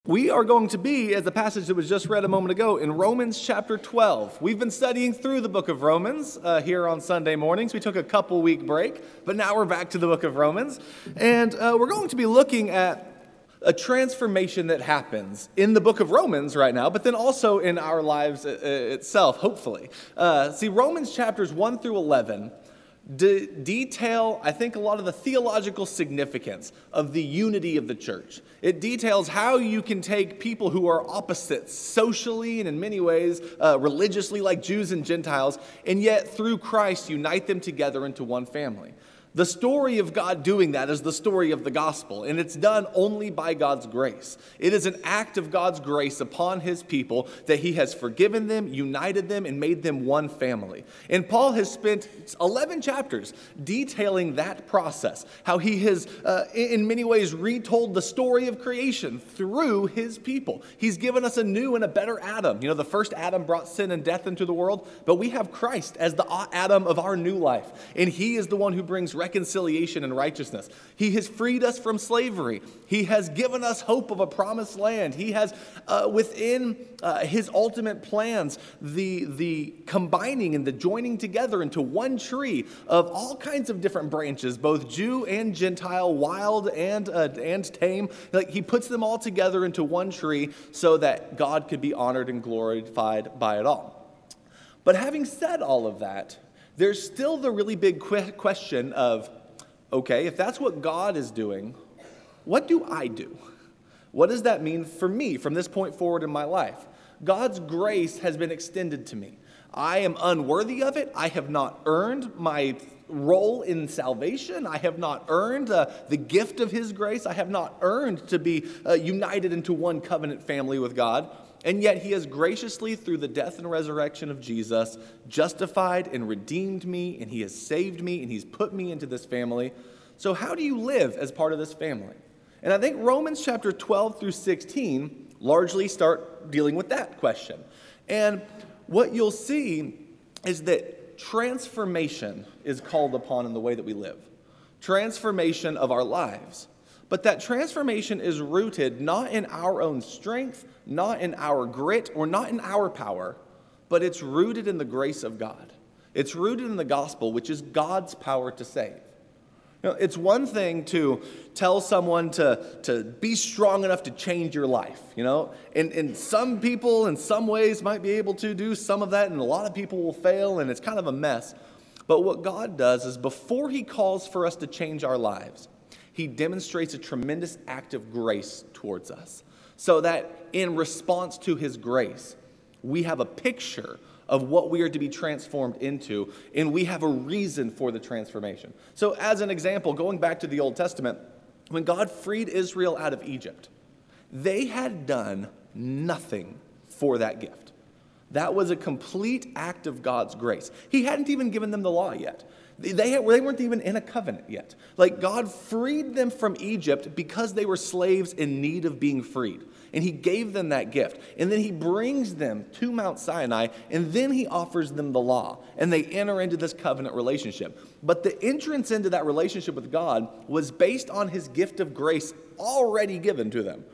We are going to be, as the passage that was just read a moment ago, in Romans chapter 12. We've been studying through the book of Romans here on Sunday mornings. We took a couple-week break, but now we're back to the book of Romans. And we're going to be looking at a transformation that happens in the book of Romans right now, but then also in our lives itself, hopefully. See, Romans chapters 1 through 11 detail, I think, a lot of the theological significance of the unity of the church. It details how you can take people who are opposites socially and in many ways religiously, like Jews and Gentiles, and yet through Christ unite them together into one family. The story of God doing that is the story of the gospel, and it's done only by God's grace. It is an act of God's grace upon his people that he has forgiven them, united them, and made them one family. And Paul has spent 11 chapters detailing that process, how he has, in many ways, retold the story of creation through his people. He's given us a new and a better Adam. You know, the first Adam brought sin and death into the world, but we have Christ as the Adam of our new life, and he is the one who brings reconciliation and righteousness. He has freed us from slavery. He has given us hope of a promised land. He has, within his ultimate plans, the combining and the joining together into one tree of all kinds of different branches, both Jew and Gentile, wild and tame. Like, he puts them all together into one tree so that God could be honored and glorified by it all. But having said all of that, there's still the really big question of, okay, if that's what God is doing, what do I do? What does that mean for me from this point forward in my life? God's grace has been extended to me. I am unworthy of it. I have not earned my role in salvation. I have not earned the gift of his grace. I have not earned to be united into one covenant family with God. And yet he has graciously, through the death and resurrection of Jesus, justified and redeemed me, and he has saved me, and he's put me into this family. So how do you live as part of this family? And I think Romans chapter 12 through 16 largely start dealing with that question. And what you'll see is that transformation is called upon in the way that we live. Transformation of our lives. But that transformation is rooted not in our own strength, not in our grit, or not in our power, but it's rooted in the grace of God. It's rooted in the gospel, which is God's power to save. You know, it's one thing to tell someone to be strong enough to change your life, you know, and some people in some ways might be able to do some of that, and a lot of people will fail, and it's kind of a mess. But what God does is, before he calls for us to change our lives, he demonstrates a tremendous act of grace towards us, so that in response to his grace, we have a picture of what we are to be transformed into, and we have a reason for the transformation. So as an example, going back to the Old Testament, when God freed Israel out of Egypt, they had done nothing for that gift. That was a complete act of God's grace. He hadn't even given them the law yet. They weren't even in a covenant yet. Like, God freed them from Egypt because they were slaves in need of being freed. And he gave them that gift. And then he brings them to Mount Sinai, and then he offers them the law. And they enter into this covenant relationship. But the entrance into that relationship with God was based on his gift of grace already given to them.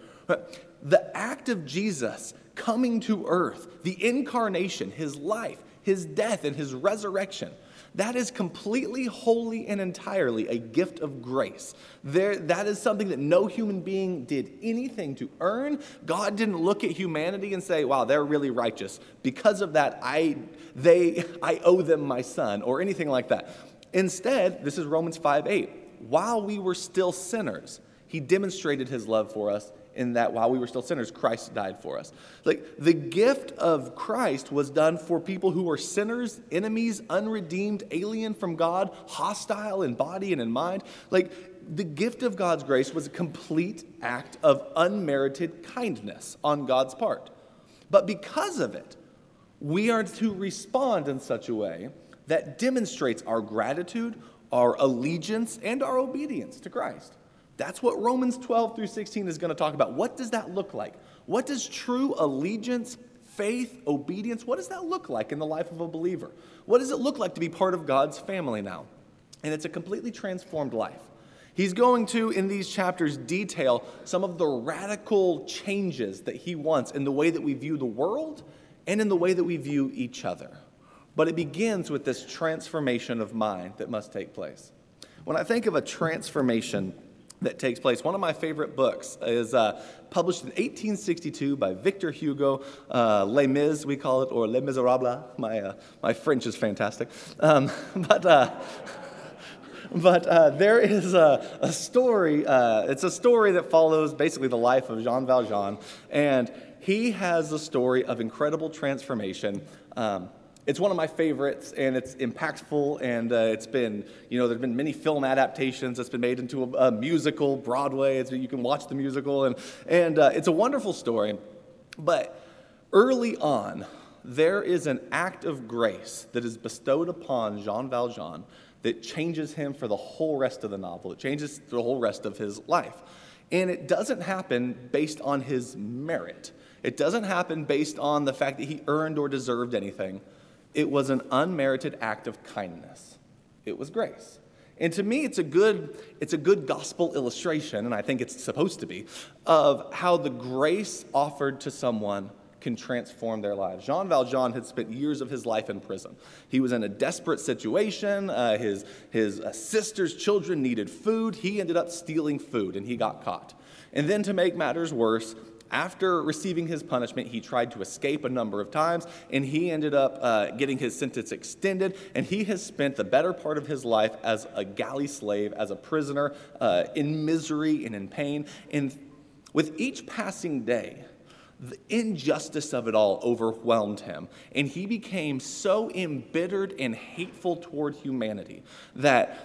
The act of Jesus coming to earth, the incarnation, his life, his death, and his resurrection, that is completely, wholly, and entirely a gift of grace. That is something that no human being did anything to earn. God didn't look at humanity and say, wow, they're really righteous. Because of that, I owe them my son, or anything like that. Instead, this is Romans 5:8. While we were still sinners, he demonstrated his love for us, in that while we were still sinners, Christ died for us. Like, the gift of Christ was done for people who were sinners, enemies, unredeemed, alien from God, hostile in body and in mind. Like, the gift of God's grace was a complete act of unmerited kindness on God's part. But because of it, we are to respond in such a way that demonstrates our gratitude, our allegiance, and our obedience to Christ. That's what Romans 12 through 16 is going to talk about. What does that look like? What does true allegiance, faith, obedience, what does that look like in the life of a believer? What does it look like to be part of God's family now? And it's a completely transformed life. He's going to, in these chapters, detail some of the radical changes that he wants in the way that we view the world and in the way that we view each other. But it begins with this transformation of mind that must take place. When I think of a transformation that takes place, one of my favorite books is published in 1862 by Victor Hugo, Les Mis, we call it, or Les Miserables. My French is fantastic. But there is a story, it's a story that follows basically the life of Jean Valjean, and he has a story of incredible transformation. It's one of my favorites, and it's impactful, and it's been, there's been many film adaptations. It's been made into a musical, Broadway. You can watch the musical, and it's a wonderful story. But early on, there is an act of grace that is bestowed upon Jean Valjean that changes him for the whole rest of the novel. It changes the whole rest of his life. And it doesn't happen based on his merit. It doesn't happen based on the fact that he earned or deserved anything. It was an unmerited act of kindness. It was grace. And to me, it's a good gospel illustration, and I think it's supposed to be, of how the grace offered to someone can transform their lives. Jean Valjean had spent years of his life in prison. He was in a desperate situation. His sister's children needed food. He ended up stealing food, and he got caught. And then to make matters worse, after receiving his punishment, he tried to escape a number of times, and he ended up getting his sentence extended, and he has spent the better part of his life as a galley slave, as a prisoner, in misery and in pain. And with each passing day, the injustice of it all overwhelmed him, and he became so embittered and hateful toward humanity that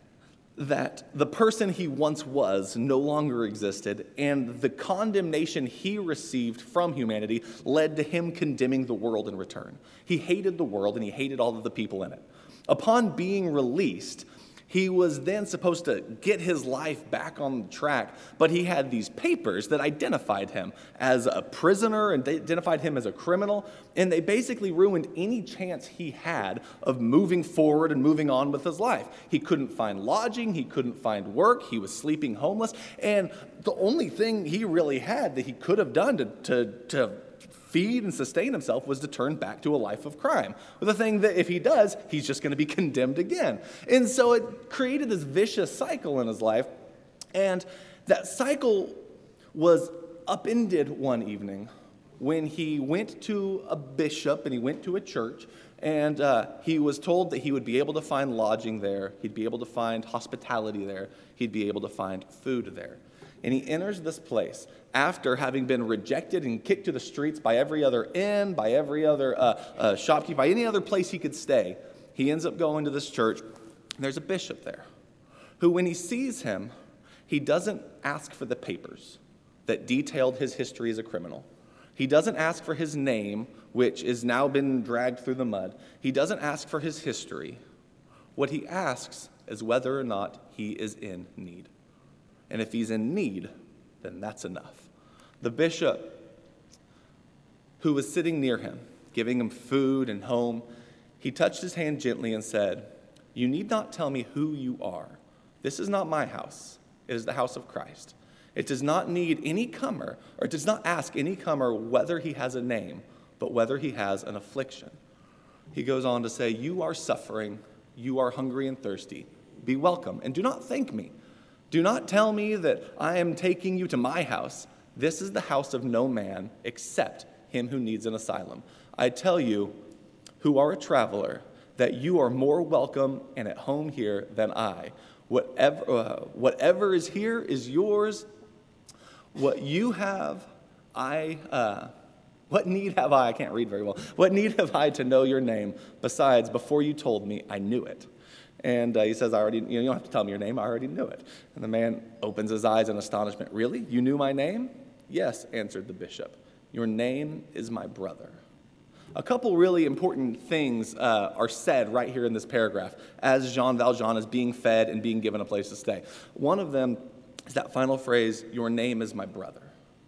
the person he once was no longer existed, and the condemnation he received from humanity led to him condemning the world in return. He hated the world, and he hated all of the people in it. Upon being released, he was then supposed to get his life back on track, but he had these papers that identified him as a prisoner and they identified him as a criminal, and they basically ruined any chance he had of moving forward and moving on with his life. He couldn't find lodging, he couldn't find work, he was sleeping homeless, and the only thing he really had that he could have done to feed and sustain himself was to turn back to a life of crime. With the thing that if he does, he's just going to be condemned again. And so it created this vicious cycle in his life. And that cycle was upended one evening when he went to a bishop and he went to a church, and he was told that he would be able to find lodging there, he'd be able to find hospitality there, he'd be able to find food there. And he enters this place after having been rejected and kicked to the streets by every other inn, by every other shopkeeper, by any other place he could stay. He ends up going to this church, and there's a bishop there who, when he sees him, he doesn't ask for the papers that detailed his history as a criminal. He doesn't ask for his name, which has now been dragged through the mud. He doesn't ask for his history. What he asks is whether or not he is in need. And if he's in need, then that's enough. The bishop, who was sitting near him, giving him food and home, he touched his hand gently and said, "You need not tell me who you are. This is not my house. It is the house of Christ. It does not need any comer, or it does not ask any comer whether he has a name, but whether he has an affliction." He goes on to say, "You are suffering. You are hungry and thirsty. Be welcome, and do not thank me. Do not tell me that I am taking you to my house. This is the house of no man except him who needs an asylum. I tell you, who are a traveler, that you are more welcome and at home here than I. Whatever is here is yours. What you have, what need have I can't read very well. What need have I to know your name? Besides, before you told me, I knew it." And he says, you don't have to tell me your name, I already knew it. And the man opens his eyes in astonishment. "Really? You knew my name?" "Yes," answered the bishop. "Your name is my brother." A couple really important things are said right here in this paragraph as Jean Valjean is being fed and being given a place to stay. One of them is that final phrase, "Your name is my brother."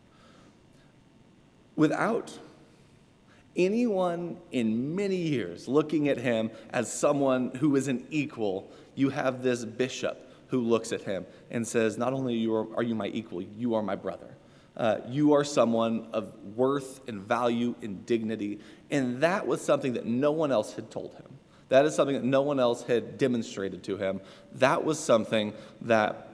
Without anyone in many years looking at him as someone who is an equal, you have this bishop who looks at him and says, not only are you my equal, you are my brother. You are someone of worth and value and dignity. And that was something that no one else had told him. That is something that no one else had demonstrated to him. That was something that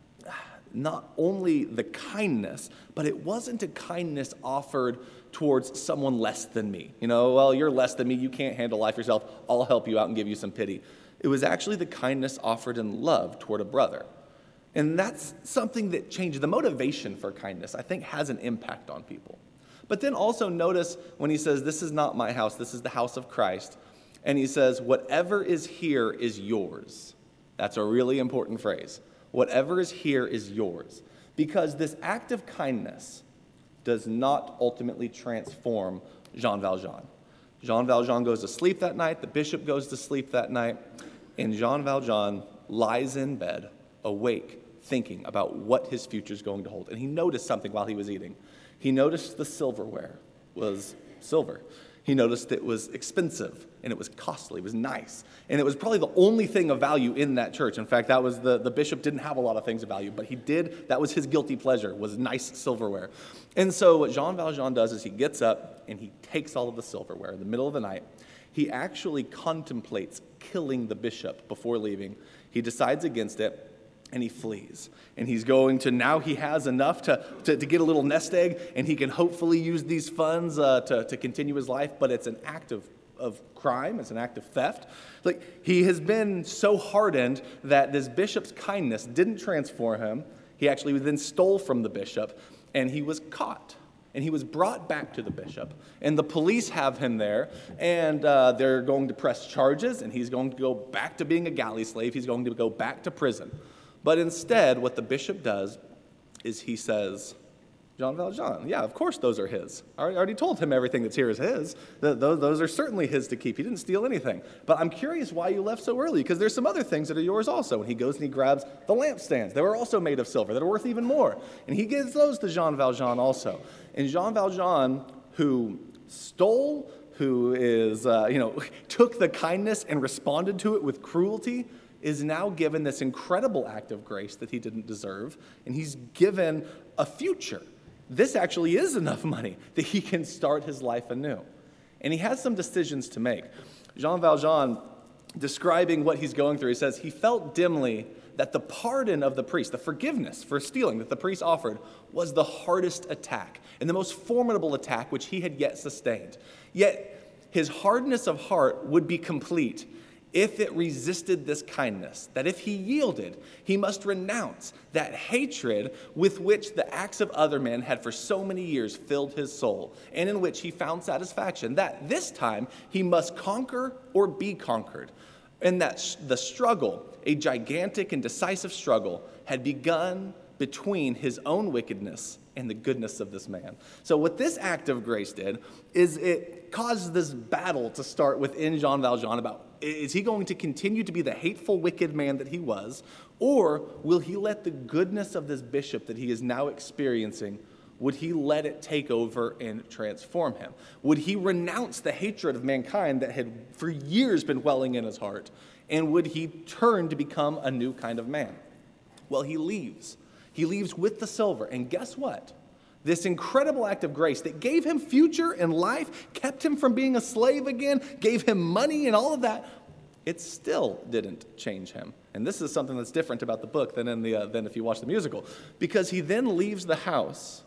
not only the kindness, but it wasn't a kindness offered towards someone less than me. Well, you're less than me, you can't handle life yourself, I'll help you out and give you some pity. It was actually the kindness offered in love toward a brother. And that's something that changed. The motivation for kindness, I think, has an impact on people. But then also notice when he says, this is not my house, this is the house of Christ. And he says, whatever is here is yours. That's a really important phrase. Whatever is here is yours. Because this act of kindness does not ultimately transform Jean Valjean. Jean Valjean goes to sleep that night, the bishop goes to sleep that night, and Jean Valjean lies in bed, awake, thinking about what his future is going to hold. And he noticed something while he was eating. He noticed the silverware was silver. He noticed it was expensive, and it was costly, it was nice. And it was probably the only thing of value in that church. In fact, that was the bishop didn't have a lot of things of value, but he did, that was his guilty pleasure, was nice silverware. And so what Jean Valjean does is he gets up and he takes all of the silverware in the middle of the night. He actually contemplates killing the bishop before leaving. He decides against it, and he flees. And he's going to, now he has enough to get a little nest egg, and he can hopefully use these funds to continue his life, but it's an act of crime, it's an act of theft. Like, he has been so hardened that this bishop's kindness didn't transform him. He actually then stole from the bishop, and he was caught. And he was brought back to the bishop. And the police have him there, and they're going to press charges, and he's going to go back to being a galley slave. He's going to go back to prison. But instead, what the bishop does is he says, Jean Valjean, yeah, of course those are his. I already told him everything that's here is his. Those are certainly his to keep. He didn't steal anything. But I'm curious why you left so early, because there's some other things that are yours also. And he goes and he grabs the lampstands. They were also made of silver. That are worth even more. And he gives those to Jean Valjean also. And Jean Valjean, who stole, who is, took the kindness and responded to it with cruelty, is now given this incredible act of grace that he didn't deserve, and he's given a future. This actually is enough money that he can start his life anew. And he has some decisions to make. Jean Valjean, describing what he's going through, he says, he felt dimly that the pardon of the priest, the forgiveness for stealing that the priest offered, was the hardest attack and the most formidable attack which he had yet sustained. Yet his hardness of heart would be complete if it resisted this kindness, that if he yielded, he must renounce that hatred with which the acts of other men had for so many years filled his soul, and in which he found satisfaction, that this time he must conquer or be conquered, and that the struggle, a gigantic and decisive struggle, had begun between his own wickedness and the goodness of this man. So what this act of grace did is it caused this battle to start within Jean Valjean about, is he going to continue to be the hateful, wicked man that he was, or will he let the goodness of this bishop that he is now experiencing, would he let it take over and transform him? Would he renounce the hatred of mankind that had for years been welling in his heart, and would he turn to become a new kind of man? Well, he leaves. He leaves with the silver, and guess what? This incredible act of grace that gave him future and life, kept him from being a slave again, gave him money and all of that, it still didn't change him. And this is something that's different about the book than if you watch the musical. Because he then leaves the house,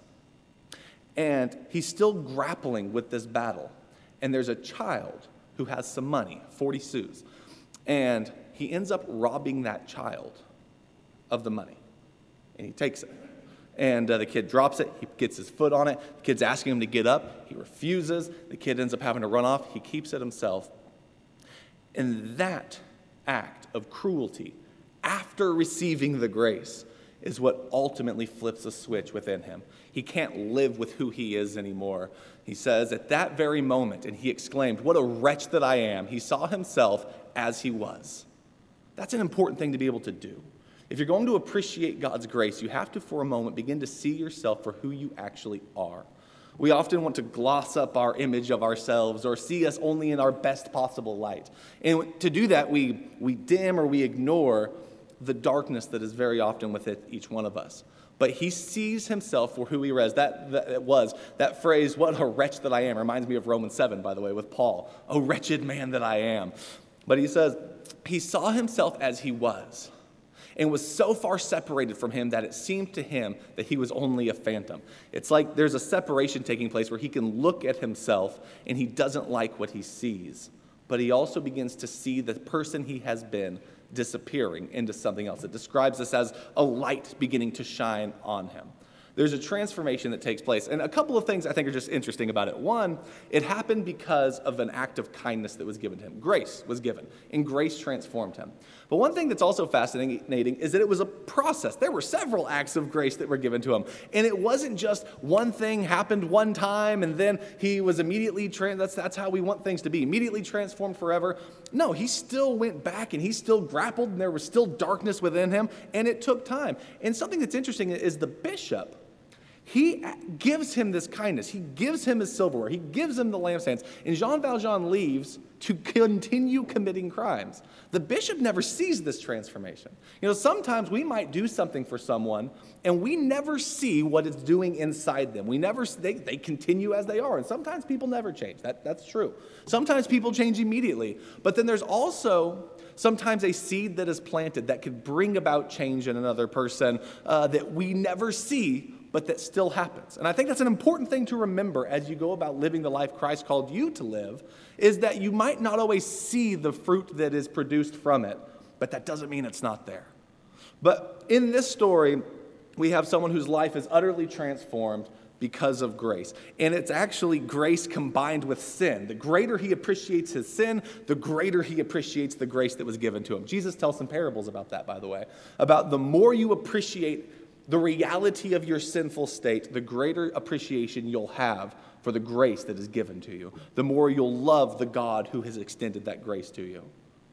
and he's still grappling with this battle. And there's a child who has some money, 40 sous. And he ends up robbing that child of the money. And he takes it. And the kid drops it. He gets his foot on it. The kid's asking him to get up. He refuses. The kid ends up having to run off. He keeps it himself. And that act of cruelty, after receiving the grace, is what ultimately flips a switch within him. He can't live with who he is anymore. He says, at that very moment, and he exclaimed, "What a wretch that I am." He saw himself as he was. That's an important thing to be able to do. If you're going to appreciate God's grace, you have to, for a moment, begin to see yourself for who you actually are. We often want to gloss up our image of ourselves or see us only in our best possible light. And to do that, we dim or we ignore the darkness that is very often within each one of us. But he sees himself for who he is. That phrase, what a wretch that I am, reminds me of Romans 7, by the way, with Paul. Oh, wretched man that I am. But he says, he saw himself as he was and was so far separated from him that it seemed to him that he was only a phantom. It's like there's a separation taking place where he can look at himself and he doesn't like what he sees. But he also begins to see the person he has been disappearing into something else. It describes this as a light beginning to shine on him. There's a transformation that takes place. And a couple of things I think are just interesting about it. One, it happened because of an act of kindness that was given to him. Grace was given, and grace transformed him. But one thing that's also fascinating is that it was a process. There were several acts of grace that were given to him. And it wasn't just one thing happened one time, and then he was immediately, that's how we want things to be, immediately transformed forever. No, he still went back, and he still grappled, and there was still darkness within him, and it took time. And something that's interesting is the bishop, he gives him this kindness. He gives him his silverware. He gives him the lampstands. And Jean Valjean leaves to continue committing crimes. The bishop never sees this transformation. You know, sometimes we might do something for someone, and we never see what it's doing inside them. They continue as they are. And sometimes people never change. That's true. Sometimes people change immediately. But then there's also sometimes a seed that is planted that could bring about change in another person that we never see, but that still happens. And I think that's an important thing to remember as you go about living the life Christ called you to live, is that you might not always see the fruit that is produced from it, but that doesn't mean it's not there. But in this story, we have someone whose life is utterly transformed because of grace. And it's actually grace combined with sin. The greater he appreciates his sin, the greater he appreciates the grace that was given to him. Jesus tells some parables about that, by the way, about the more you appreciate the reality of your sinful state, the greater appreciation you'll have for the grace that is given to you. The more you'll love the God who has extended that grace to you.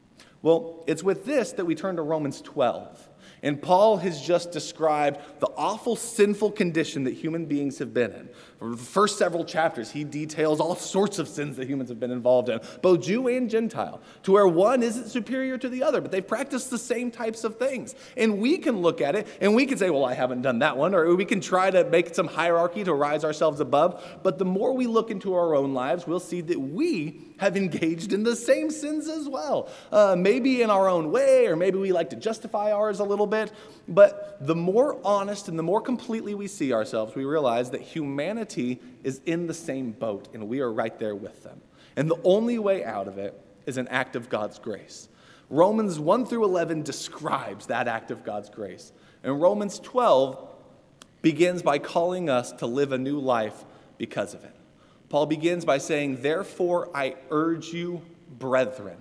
Well, it's with this that we turn to Romans 12. And Paul has just described the awful sinful condition that human beings have been in. For the first several chapters, he details all sorts of sins that humans have been involved in, both Jew and Gentile, to where one isn't superior to the other, but they've practiced the same types of things. And we can look at it, and we can say, well, I haven't done that one, or we can try to make some hierarchy to rise ourselves above. But the more we look into our own lives, we'll see that we have engaged in the same sins as well. Maybe in our own way, or maybe we like to justify ours a little bit. But the more honest and the more completely we see ourselves, we realize that humanity is in the same boat, and we are right there with them. And the only way out of it is an act of God's grace. Romans 1 through 11 describes that act of God's grace. And Romans 12 begins by calling us to live a new life because of it. Paul begins by saying, therefore I urge you, brethren,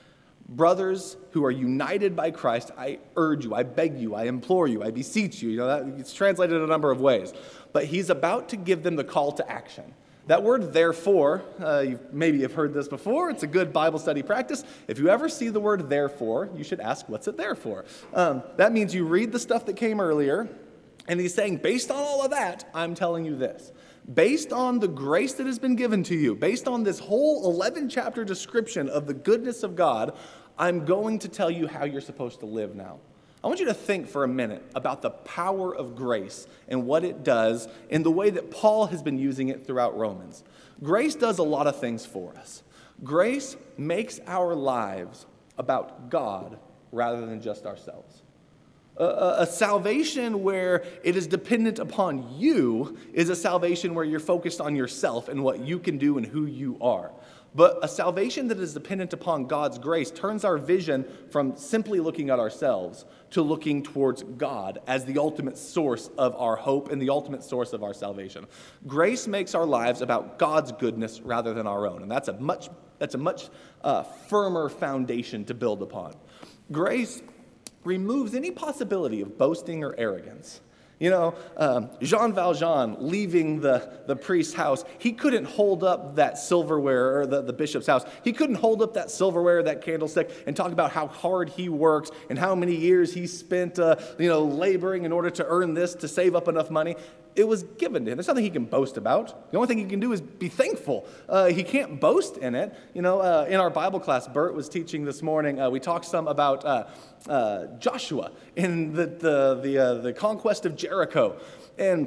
brothers who are united by Christ, I urge you, I beg you, I implore you, I beseech you. You know, it's translated a number of ways. But he's about to give them the call to action. That word, therefore, you maybe have heard this before. It's a good Bible study practice. If you ever see the word therefore, you should ask, what's it there for? That means you read the stuff that came earlier, and he's saying, based on all of that, I'm telling you this. Based on the grace that has been given to you, based on this whole 11-chapter description of the goodness of God, I'm going to tell you how you're supposed to live now. I want you to think for a minute about the power of grace and what it does in the way that Paul has been using it throughout Romans. Grace does a lot of things for us. Grace makes our lives about God rather than just ourselves. A salvation where it is dependent upon you is a salvation where you're focused on yourself and what you can do and who you are. But a salvation that is dependent upon God's grace turns our vision from simply looking at ourselves to looking towards God as the ultimate source of our hope and the ultimate source of our salvation. Grace makes our lives about God's goodness rather than our own, and that's a much firmer foundation to build upon. Grace removes any possibility of boasting or arrogance. You know, Jean Valjean leaving the priest's house, he couldn't hold up that silverware, or the bishop's house. He couldn't hold up that silverware, that candlestick, and talk about how hard he works and how many years he spent, laboring in order to earn this, to save up enough money. it was given to him. There's nothing he can boast about. The only thing he can do is be thankful. He can't boast in it. In our Bible class, Bert was teaching this morning, we talked some about Joshua in the conquest of Jericho. And,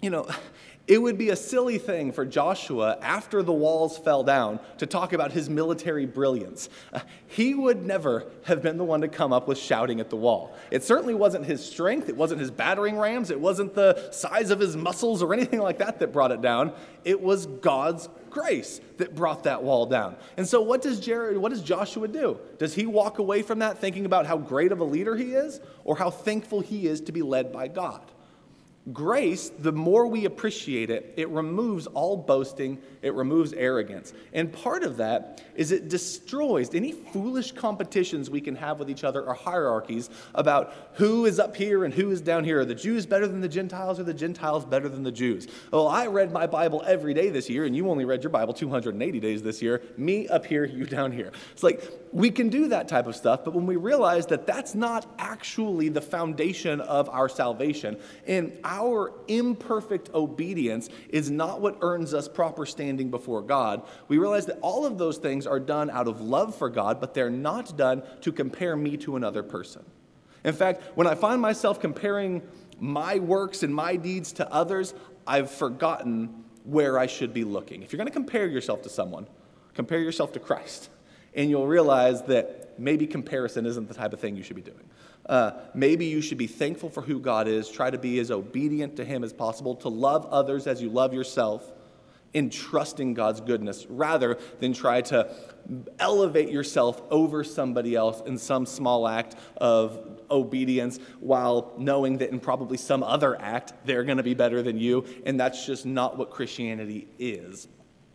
it would be a silly thing for Joshua, after the walls fell down, to talk about his military brilliance. He would never have been the one to come up with shouting at the wall. It certainly wasn't his strength. It wasn't his battering rams. It wasn't the size of his muscles or anything like that brought it down. It was God's grace that brought that wall down. And so what does Joshua do? Does he walk away from that thinking about how great of a leader he is, or how thankful he is to be led by God? Grace, the more we appreciate it, it removes all boasting, it removes arrogance. And part of that is it destroys any foolish competitions we can have with each other or hierarchies about who is up here and who is down here. Are the Jews better than the Gentiles, or the Gentiles better than the Jews? Well, I read my Bible every day this year, and you only read your Bible 280 days this year. Me up here, you down here. It's like we can do that type of stuff, but when we realize that that's not actually the foundation of our salvation, and our imperfect obedience is not what earns us proper standing before God, we realize that all of those things are done out of love for God, but they're not done to compare me to another person. In fact, when I find myself comparing my works and my deeds to others, I've forgotten where I should be looking. If you're going to compare yourself to someone, compare yourself to Christ, and you'll realize that maybe comparison isn't the type of thing you should be doing. Maybe you should be thankful for who God is, try to be as obedient to Him as possible, to love others as you love yourself, in trusting God's goodness, rather than try to elevate yourself over somebody else in some small act of obedience, while knowing that in probably some other act they're going to be better than you, and that's just not what Christianity is.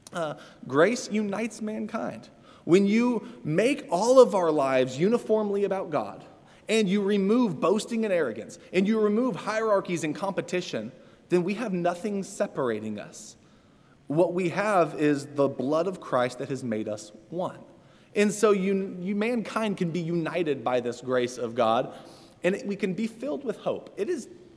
Grace unites mankind. When you make all of our lives uniformly about God, and you remove boasting and arrogance, and you remove hierarchies and competition, then we have nothing separating us. What we have is the blood of Christ that has made us one. And so mankind can be united by this grace of God, and we can be filled with hope. It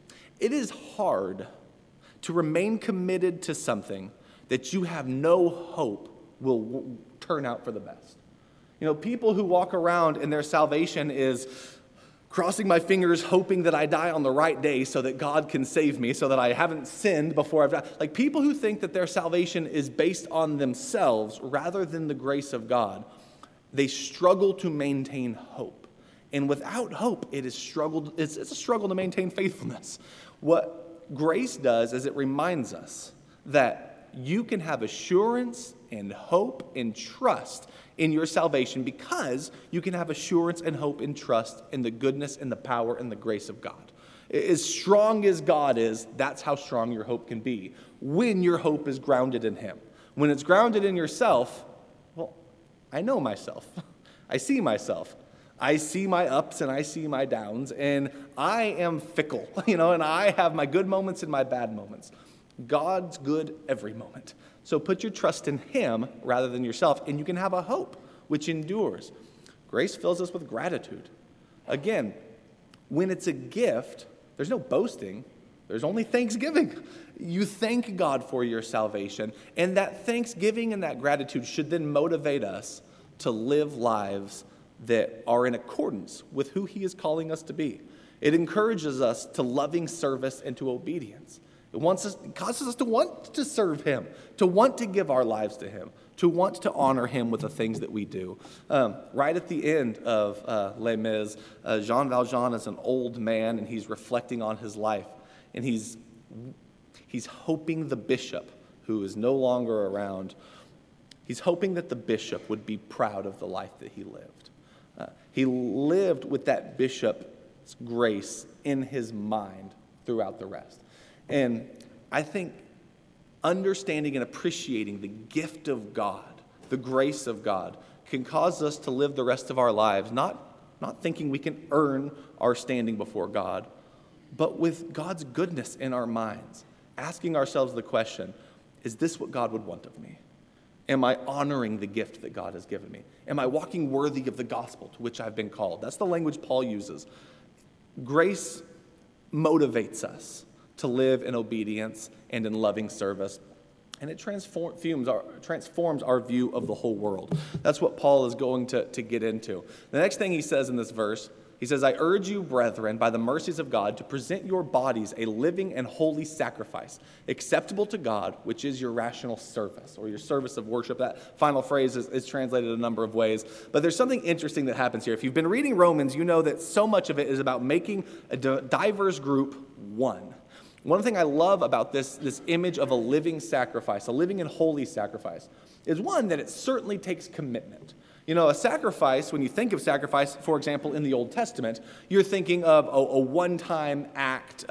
is hard to remain committed to something that you have no hope will turn out for the best. People who walk around and their salvation is crossing my fingers, hoping that I die on the right day so that God can save me, so that I haven't sinned before I've died. Like people who think that their salvation is based on themselves rather than the grace of God, they struggle to maintain hope. And without hope, it's a struggle to maintain faithfulness. What grace does is it reminds us that you can have assurance and hope and trust in your salvation, because you can have assurance and hope and trust in the goodness and the power and the grace of God. As strong as God is, that's how strong your hope can be, when your hope is grounded in Him. When it's grounded in yourself, well, I know myself. I see myself. I see my ups and I see my downs, and I am fickle, and I have my good moments and my bad moments. God's good every moment. So put your trust in Him rather than yourself, and you can have a hope which endures. Grace fills us with gratitude. Again, when it's a gift, there's no boasting. There's only thanksgiving. You thank God for your salvation, and that thanksgiving and that gratitude should then motivate us to live lives that are in accordance with who He is calling us to be. It encourages us to loving service and to obedience. It causes us to want to serve Him, to want to give our lives to Him, to want to honor Him with the things that we do. Right at the end of Les Mis, Jean Valjean is an old man, and he's reflecting on his life. And he's hoping the bishop, who is no longer around, he's hoping that the bishop would be proud of the life that he lived. He lived with that bishop's grace in his mind throughout the rest. And I think understanding and appreciating the gift of God, the grace of God, can cause us to live the rest of our lives, not thinking we can earn our standing before God, but with God's goodness in our minds, asking ourselves the question, is this what God would want of me? Am I honoring the gift that God has given me? Am I walking worthy of the gospel to which I've been called? That's the language Paul uses. Grace motivates us to live in obedience and in loving service. And it transforms our view of the whole world. That's what Paul is going to get into. The next thing he says in this verse, he says, I urge you, brethren, by the mercies of God, to present your bodies a living and holy sacrifice, acceptable to God, which is your rational service, or your service of worship. That final phrase is translated a number of ways. But there's something interesting that happens here. If you've been reading Romans, you know that so much of it is about making a diverse group one. One thing I love about this image of a living sacrifice, a living and holy sacrifice, is one, that it certainly takes commitment. You know, a sacrifice, when you think of sacrifice, for example, in the Old Testament, you're thinking of a one-time act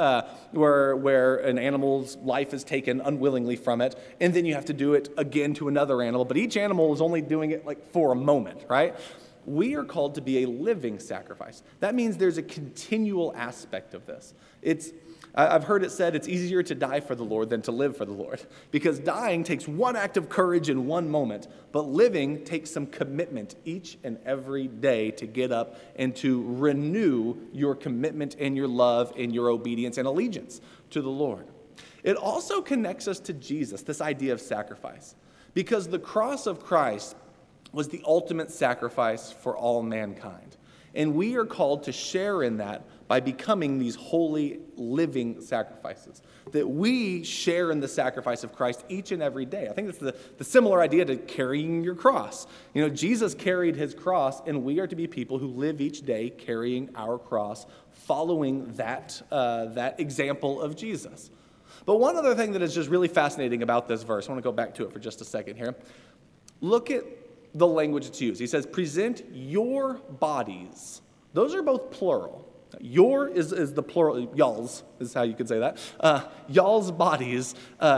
where an animal's life is taken unwillingly from it, and then you have to do it again to another animal, but each animal is only doing it like for a moment, right? We are called to be a living sacrifice. That means there's a continual aspect of this. I've heard it said it's easier to die for the Lord than to live for the Lord, because dying takes one act of courage in one moment, but living takes some commitment each and every day to get up and to renew your commitment and your love and your obedience and allegiance to the Lord. It also connects us to Jesus, this idea of sacrifice, because the cross of Christ was the ultimate sacrifice for all mankind. And we are called to share in that by becoming these holy, living sacrifices. That we share in the sacrifice of Christ each and every day. I think that's the similar idea to carrying your cross. You know, Jesus carried his cross, and we are to be people who live each day carrying our cross, following that example of Jesus. But one other thing that is just really fascinating about this verse, I want to go back to it for just a second here. Look at the language that's used. He says, present your bodies. Those are both plural. Your is the plural, y'all's is how you could say that. Y'all's bodies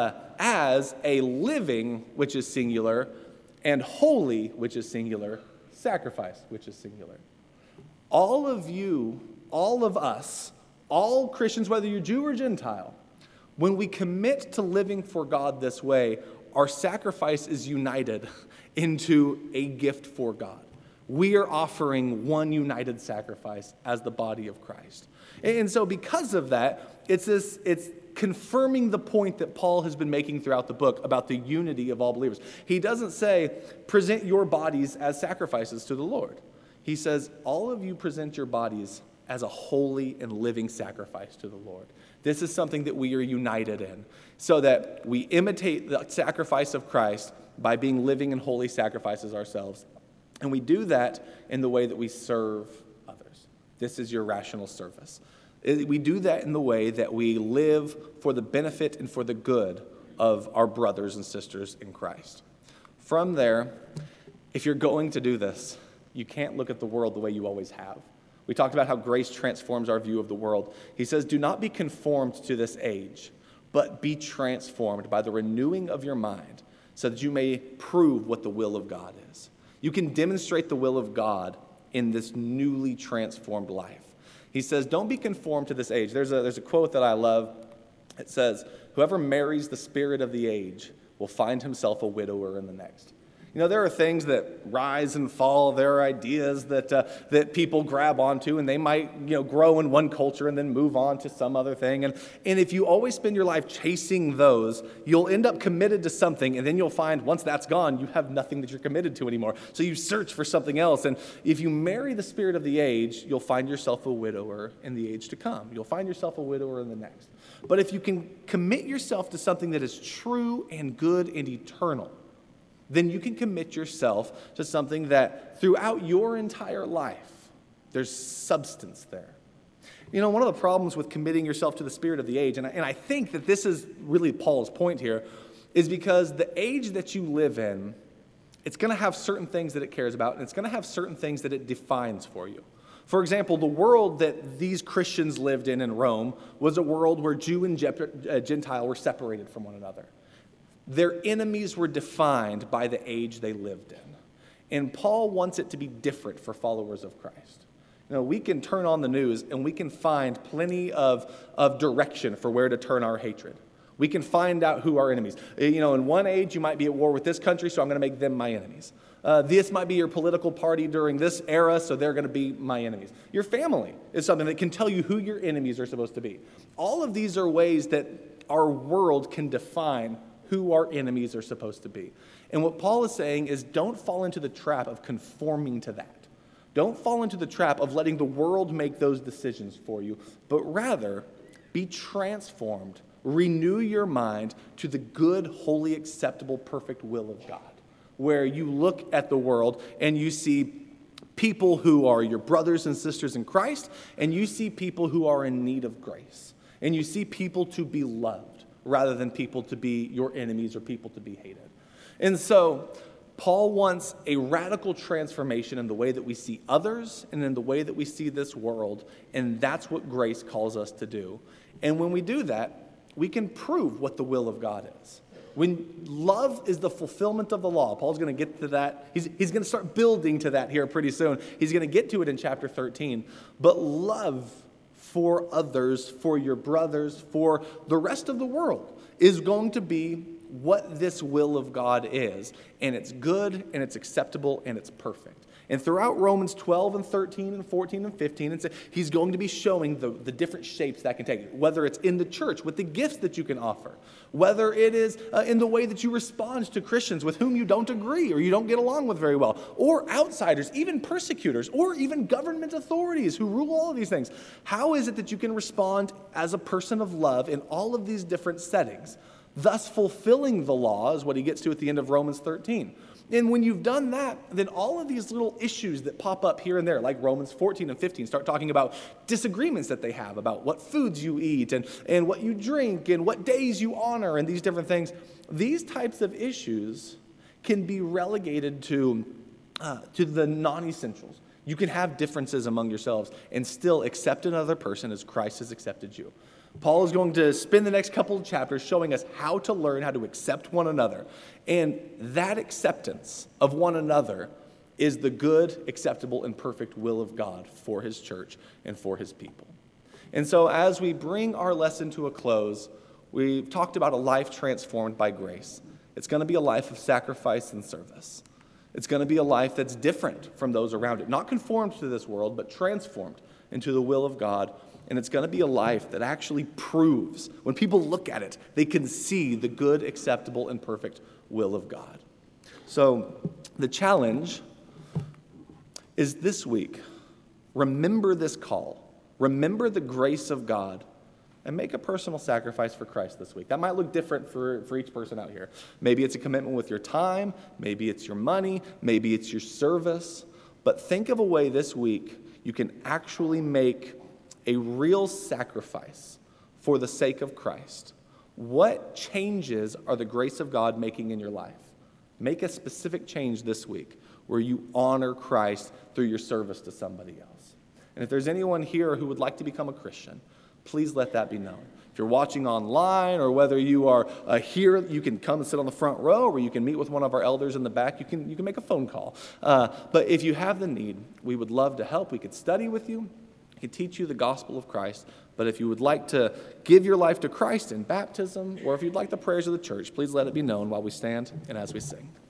as a living, which is singular, and holy, which is singular, sacrifice, which is singular. All of you, all of us, all Christians, whether you're Jew or Gentile, when we commit to living for God this way, our sacrifice is united into a gift for God. We are offering one united sacrifice as the body of Christ. And so because of that, it's confirming the point that Paul has been making throughout the book about the unity of all believers. He doesn't say, present your bodies as sacrifices to the Lord. He says, all of you present your bodies as a holy and living sacrifice to the Lord. This is something that we are united in, so that we imitate the sacrifice of Christ by being living and holy sacrifices ourselves. And we do that in the way that we serve others. This is your rational service. We do that in the way that we live for the benefit and for the good of our brothers and sisters in Christ. From there, if you're going to do this, you can't look at the world the way you always have. We talked about how grace transforms our view of the world. He says, do not be conformed to this age, but be transformed by the renewing of your mind, so that you may prove what the will of God is. You can demonstrate the will of God in this newly transformed life. He says, don't be conformed to this age. There's a quote that I love. It says, whoever marries the spirit of the age will find himself a widower in the next. You know, there are things that rise and fall. There are ideas that people grab onto, and they might, grow in one culture and then move on to some other thing. And if you always spend your life chasing those, you'll end up committed to something, and then you'll find once that's gone, you have nothing that you're committed to anymore. So you search for something else. And if you marry the spirit of the age, you'll find yourself a widower in the age to come. You'll find yourself a widower in the next. But if you can commit yourself to something that is true and good and eternal, then you can commit yourself to something that throughout your entire life, there's substance there. You know, one of the problems with committing yourself to the spirit of the age, and I think that this is really Paul's point here, is because the age that you live in, it's going to have certain things that it cares about, and it's going to have certain things that it defines for you. For example, the world that these Christians lived in Rome was a world where Jew and Gentile were separated from one another. Their enemies were defined by the age they lived in. And Paul wants it to be different for followers of Christ. You know, we can turn on the news and we can find plenty of direction for where to turn our hatred. We can find out who our enemies. You know, in one age you might be at war with this country, so I'm going to make them my enemies. This might be your political party during this era, so they're going to be my enemies. Your family is something that can tell you who your enemies are supposed to be. All of these are ways that our world can define who our enemies are supposed to be. And what Paul is saying is don't fall into the trap of conforming to that. Don't fall into the trap of letting the world make those decisions for you, but rather be transformed. Renew your mind to the good, holy, acceptable, perfect will of God, where you look at the world and you see people who are your brothers and sisters in Christ, and you see people who are in need of grace, and you see people to be loved rather than people to be your enemies or people to be hated. And so Paul wants a radical transformation in the way that we see others and in the way that we see this world, and that's what grace calls us to do. And when we do that, we can prove what the will of God is. When love is the fulfillment of the law, Paul's going to get to that. He's going to start building to that here pretty soon. He's going to get to it in chapter 13. But love for others, for your brothers, for the rest of the world is going to be what this will of God is. And it's good, and it's acceptable, and it's perfect. And throughout Romans 12 and 13 and 14 and 15, he's going to be showing the different shapes that can take, whether it's in the church with the gifts that you can offer, whether it is in the way that you respond to Christians with whom you don't agree or you don't get along with very well, or outsiders, even persecutors, or even government authorities who rule all of these things. How is it that you can respond as a person of love in all of these different settings, thus fulfilling the law is what he gets to at the end of Romans 13. And when you've done that, then all of these little issues that pop up here and there, like Romans 14 and 15, start talking about disagreements that they have about what foods you eat and what you drink and what days you honor and these different things. These types of issues can be relegated to the non-essentials. You can have differences among yourselves and still accept another person as Christ has accepted you. Paul is going to spend the next couple of chapters showing us how to learn how to accept one another. And that acceptance of one another is the good, acceptable, and perfect will of God for his church and for his people. And so as we bring our lesson to a close, we've talked about a life transformed by grace. It's going to be a life of sacrifice and service. It's going to be a life that's different from those around it, not conformed to this world, but transformed into the will of God. And it's going to be a life that actually proves, when people look at it, they can see the good, acceptable, and perfect will of God. So the challenge is this week, remember this call. Remember the grace of God and make a personal sacrifice for Christ this week. That might look different for each person out here. Maybe it's a commitment with your time. Maybe it's your money. Maybe it's your service. But think of a way this week you can actually make a real sacrifice for the sake of Christ. What changes are the grace of God making in your life? Make a specific change this week where you honor Christ through your service to somebody else. And if there's anyone here who would like to become a Christian, please let that be known. If you're watching online or whether you are here, you can come and sit on the front row, or you can meet with one of our elders in the back. You can make a phone call. But if you have the need, we would love to help. We could study with you. We could teach you the gospel of Christ. But if you would like to give your life to Christ in baptism, or if you'd like the prayers of the church, please let it be known while we stand and as we sing.